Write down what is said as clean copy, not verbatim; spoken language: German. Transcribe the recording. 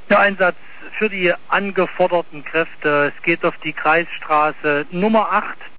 Der Einsatz für die angeforderten Kräfte. Es geht auf die Kreisstraße Nummer 8.